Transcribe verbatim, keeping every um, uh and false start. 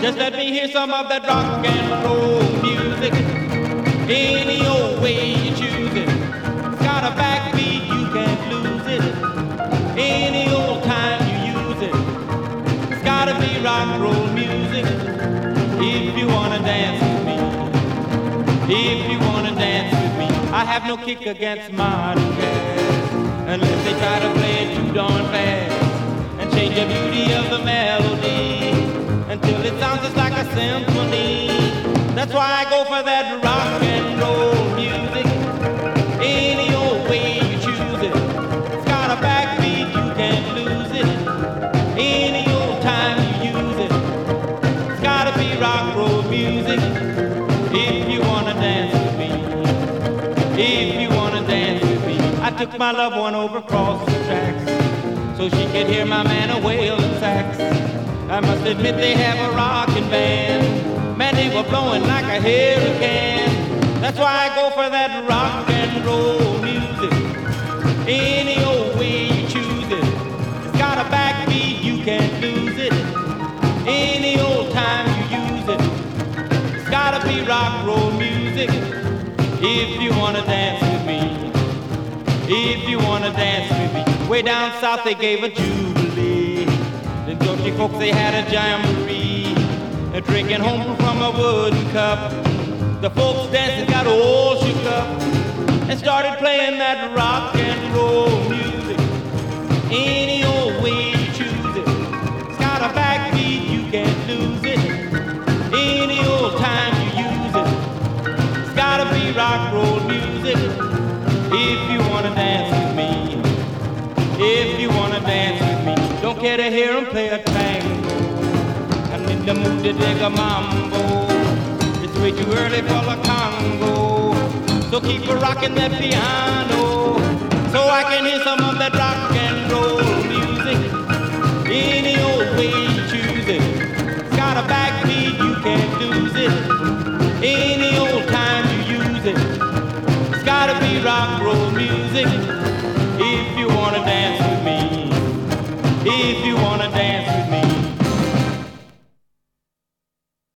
Just let me hear some of that rock and roll music. Any old way you choose it. It's got a backbeat, you can't lose it. Any old time you use it. It's gotta be rock and roll music. If you wanna dance with me. If you wanna dance with me. I have no kick against modern jazz, unless they try to play it too darn fast and change the beauty of the melody until it sounds just like a symphony. That's why I go for that rock and roll music. Any old way you choose it. It's got a backbeat, you can't lose it. Any old time you use it. It's gotta be rock and roll music. If you wanna dance with me. If you wanna dance with me. I took my loved one over across the tracks so she could hear my man a wailing sax. I must admit they have a rockin' band. Man, they were blowing like a hurricane. That's why I go for that rock and roll music. Any old way you choose it. It's got a backbeat, you can't lose it. Any old time you use it. It's gotta be rock and roll music. If you wanna dance with me. If you wanna dance with me. Way down south they gave a jubilee. The Dutchy folks, they had a jamboree, a drinking home from a wooden cup. The folks dancing got all shook up and started playing that rock and roll music. Any old way you choose it. It's got a backbeat, you can't lose it. Any old time you use it. It's gotta be rock and roll music. If you wanna dance with me. If you wanna dance with me. Don't care to hear him play a tango. I'm in the mood to dig a mambo. It's way too early for the Congo. So keep a rocking that piano so I can hear some of that rock and roll music. Any old way you choose it. It's got a backbeat, you can't lose it. Any